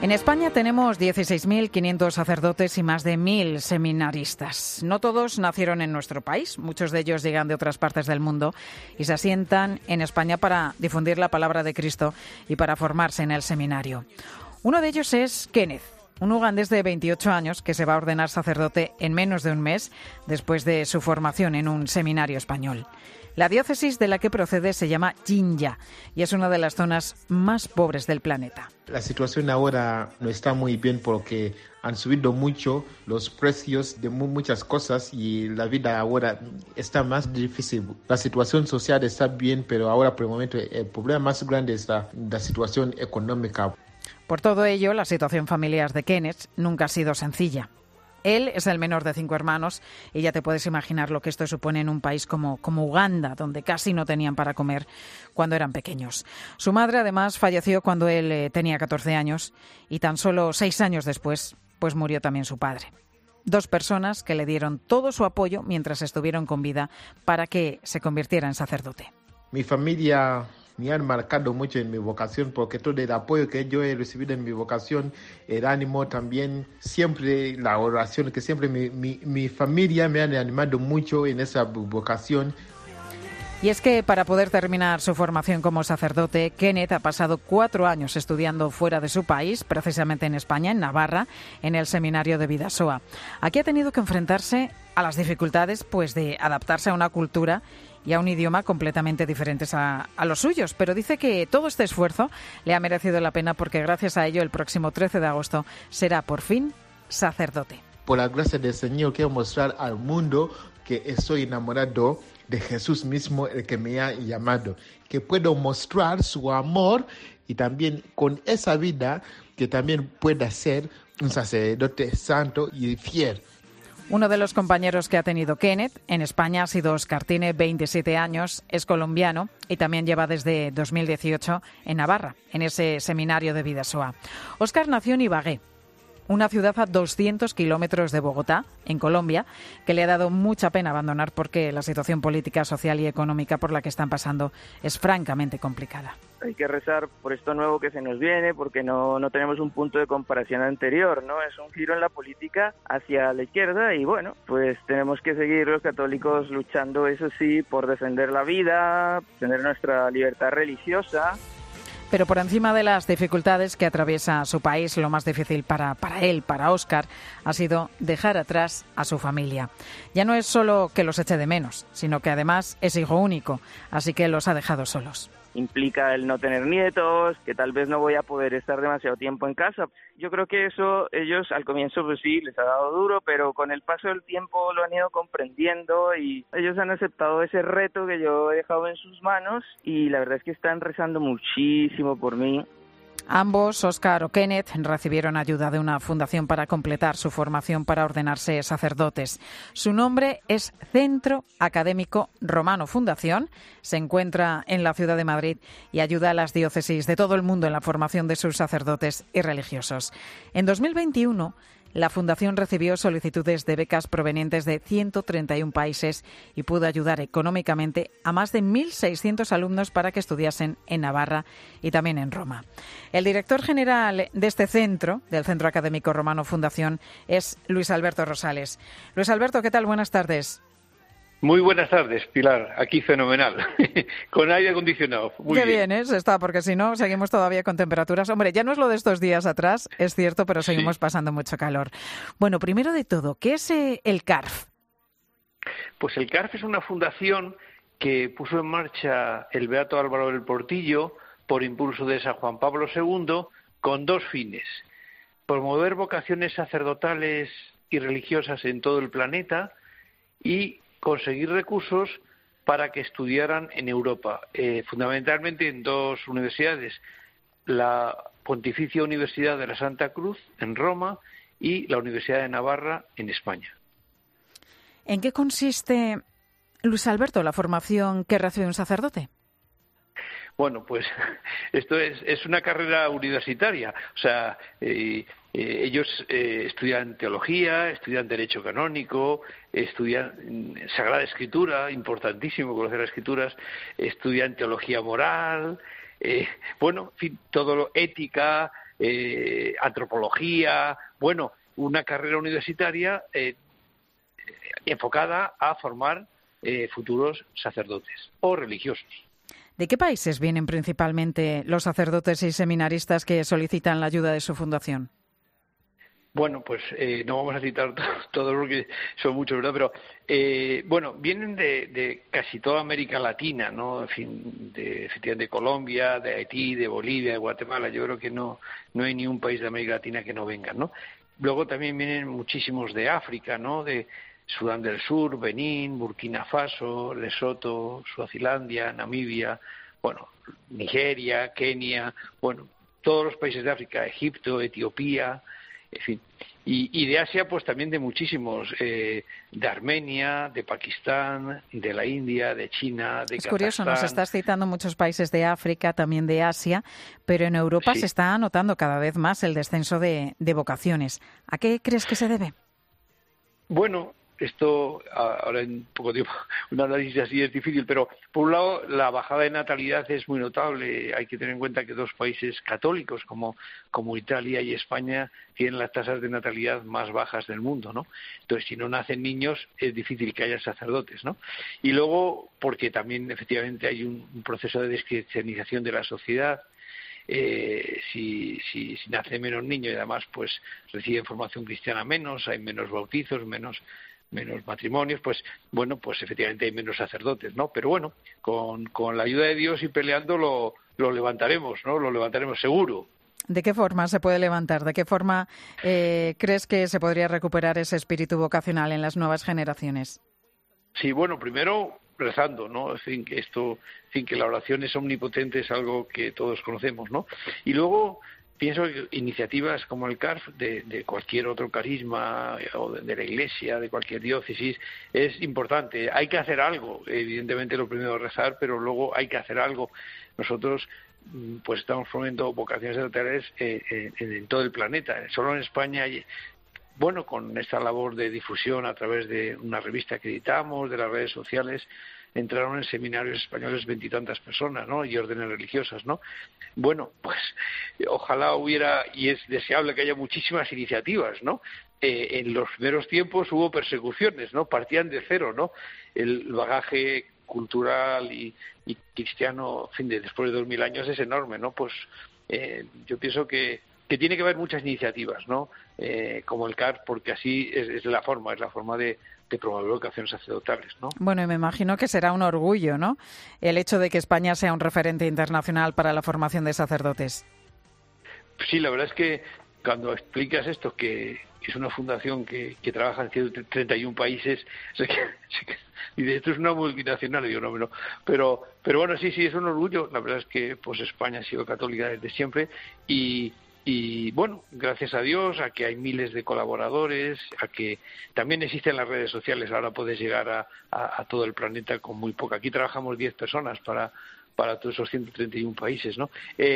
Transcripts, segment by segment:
En España tenemos 16.500 sacerdotes y más de 1.000 seminaristas. No todos nacieron en nuestro país, muchos de ellos llegan de otras partes del mundo y se asientan en España para difundir la palabra de Cristo y para formarse en el seminario. Uno de ellos es Kenneth, un ugandés de 28 años que se va a ordenar sacerdote en menos de un mes después de su formación en un seminario español. La diócesis de la que procede se llama Jinja y es una de las zonas más pobres del planeta. La situación ahora no está muy bien porque han subido mucho los precios de muchas cosas y la vida ahora está más difícil. La situación social está bien, pero ahora por el momento el problema más grande es la situación económica. Por todo ello, la situación familiar de Kenneth nunca ha sido sencilla. Él es el menor de 5 hermanos y ya te puedes imaginar lo que esto supone en un país como Uganda, donde casi no tenían para comer cuando eran pequeños. Su madre, además, falleció cuando él tenía 14 años y tan solo 6 años después, pues murió también su padre. 2 personas que le dieron todo su apoyo mientras estuvieron con vida para que se convirtiera en sacerdote. Mi familia me han marcado mucho en mi vocación porque todo el apoyo que yo he recibido en mi vocación, el ánimo también, siempre la oración, que siempre mi familia me han animado mucho en esa vocación. Y es que para poder terminar su formación como sacerdote, Kenneth ha pasado 4 años estudiando fuera de su país, precisamente en España, en Navarra, en el seminario de Bidasoa. Aquí ha tenido que enfrentarse a las dificultades pues, de adaptarse a una cultura y a un idioma completamente diferentes a los suyos. Pero dice que todo este esfuerzo le ha merecido la pena porque gracias a ello el próximo 13 de agosto será por fin sacerdote. Por la gracia del Señor quiero mostrar al mundo que estoy enamorado de Jesús mismo, el que me ha llamado, que puedo mostrar su amor y también con esa vida que también pueda ser un sacerdote santo y fiel. Uno de los compañeros que ha tenido Kenneth en España ha sido Óscar. Tiene 27 años, es colombiano y también lleva desde 2018 en Navarra, en ese seminario de Bidasoa. Óscar nació en Ibagué, una ciudad a 200 kilómetros de Bogotá, en Colombia, que le ha dado mucha pena abandonar porque la situación política, social y económica por la que están pasando es francamente complicada. Hay que rezar por esto nuevo que se nos viene, porque no tenemos un punto de comparación anterior, ¿no? Es un giro en la política hacia la izquierda y bueno, pues tenemos que seguir los católicos luchando, eso sí, por defender la vida, defender nuestra libertad religiosa. Pero por encima de las dificultades que atraviesa su país, lo más difícil para él, para Óscar, ha sido dejar atrás a su familia. Ya no es solo que los eche de menos, sino que además es hijo único, así que los ha dejado solos. Implica el no tener nietos, que tal vez no voy a poder estar demasiado tiempo en casa. Yo creo que eso ellos al comienzo pues sí, les ha dado duro, pero con el paso del tiempo lo han ido comprendiendo y ellos han aceptado ese reto que yo he dejado en sus manos y la verdad es que están rezando muchísimo por mí. Ambos, Óscar o Kenneth, recibieron ayuda de una fundación para completar su formación para ordenarse sacerdotes. Su nombre es Centro Académico Romano Fundación. Se encuentra en la ciudad de Madrid y ayuda a las diócesis de todo el mundo en la formación de sus sacerdotes y religiosos. En 2021, la Fundación recibió solicitudes de becas provenientes de 131 países y pudo ayudar económicamente a más de 1.600 alumnos para que estudiasen en Navarra y también en Roma. El director general de este centro, del Centro Académico Romano Fundación, es Luis Alberto Rosales. Luis Alberto, ¿qué tal? Buenas tardes. Muy buenas tardes, Pilar. Aquí fenomenal. Con aire acondicionado. Muy Qué bien, ¿eh? Está, porque si no, seguimos todavía con temperaturas. Hombre, ya no es lo de estos días atrás, es cierto, pero seguimos pasando mucho calor. Bueno, primero de todo, ¿qué es el CARF? Pues el CARF es una fundación que puso en marcha el beato Álvaro del Portillo por impulso de San Juan Pablo II con 2 fines. Promover vocaciones sacerdotales y religiosas en todo el planeta y conseguir recursos para que estudiaran en Europa, fundamentalmente en 2 universidades, la Pontificia Universidad de la Santa Cruz en Roma y la Universidad de Navarra en España. ¿En qué consiste, Luis Alberto, la formación que recibe un sacerdote? Bueno, pues esto es una carrera universitaria, o sea, ellos estudian teología, estudian derecho canónico, estudian Sagrada Escritura, importantísimo conocer las Escrituras, estudian teología moral, bueno, en fin, todo lo ética, antropología, bueno, una carrera universitaria enfocada a formar futuros sacerdotes o religiosos. ¿De qué países vienen principalmente los sacerdotes y seminaristas que solicitan la ayuda de su fundación? Bueno, pues no vamos a citar todos porque son muchos, ¿verdad? Pero, bueno, vienen de casi toda América Latina, ¿no? En fin, efectivamente de Colombia, de Haití, de Bolivia, de Guatemala. Yo creo que no hay ni un país de América Latina que no vengan, ¿no? Luego también vienen muchísimos de África, ¿no? De Sudán del Sur, Benín, Burkina Faso, Lesoto, Suazilandia, Namibia, bueno, Nigeria, Kenia, bueno, todos los países de África, Egipto, Etiopía, en fin. Y de Asia, pues también de muchísimos, de Armenia, de Pakistán, de la India, de China, de Kazajstán. Es curioso, nos estás citando muchos países de África, también de Asia, pero en Europa se está notando cada vez más el descenso de vocaciones. ¿A qué crees que se debe? Bueno, esto ahora en poco tiempo, un análisis así es difícil, pero por un lado la bajada de natalidad es muy notable. Hay que tener en cuenta que dos países católicos como Italia y España tienen las tasas de natalidad más bajas del mundo, ¿no? Entonces, si no nacen niños, es difícil que haya sacerdotes, ¿no? Y luego, porque también efectivamente hay un proceso de descristianización de la sociedad. Si nace menos niños y además pues reciben formación cristiana menos, hay menos bautizos, menos matrimonios, pues bueno, pues efectivamente hay menos sacerdotes, ¿no? Pero bueno, con la ayuda de Dios y peleando lo levantaremos, ¿no? Lo levantaremos seguro. ¿De qué forma se puede levantar? ¿De qué forma crees que se podría recuperar ese espíritu vocacional en las nuevas generaciones? Sí, bueno, primero rezando, ¿no? En fin, que la oración es omnipotente, es algo que todos conocemos, ¿no? Y luego pienso que iniciativas como el CARF, de cualquier otro carisma, o de la Iglesia, de cualquier diócesis, es importante. Hay que hacer algo. Evidentemente lo primero es rezar, pero luego hay que hacer algo. Nosotros pues estamos promoviendo vocaciones sacerdotales en todo el planeta. Solo en España bueno, con esta labor de difusión a través de una revista que editamos, de las redes sociales, entraron en seminarios españoles 20 y tantas personas, ¿no? Y órdenes religiosas, ¿no? Bueno, pues ojalá hubiera, y es deseable que haya muchísimas iniciativas, ¿no? En los primeros tiempos hubo persecuciones, ¿no? Partían de cero, ¿no? El bagaje cultural y cristiano, en fin, después de 2000 años es enorme, ¿no? Pues yo pienso que tiene que haber muchas iniciativas, ¿no? Como el CAR, porque así es la forma de promover vocaciones sacerdotales, ¿no? Bueno, y me imagino que será un orgullo, ¿no? El hecho de que España sea un referente internacional para la formación de sacerdotes. Sí, la verdad es que cuando explicas esto, que es una fundación que trabaja en 131 países, y de esto es una multinacional, digo, no, pero bueno, sí, es un orgullo. La verdad es que pues España ha sido católica desde siempre y bueno, gracias a Dios, a que hay miles de colaboradores, a que también existen las redes sociales, ahora puedes llegar a todo el planeta con muy poco. Aquí trabajamos 10 personas para todos esos 131 países, ¿no?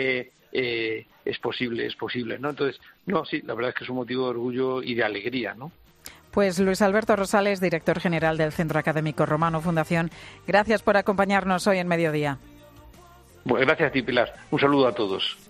Es posible, ¿no? Entonces, no, sí, la verdad es que es un motivo de orgullo y de alegría, ¿no? Pues Luis Alberto Rosales, director general del Centro Académico Romano Fundación, gracias por acompañarnos hoy en Mediodía. Bueno, gracias a ti, Pilar. Un saludo a todos.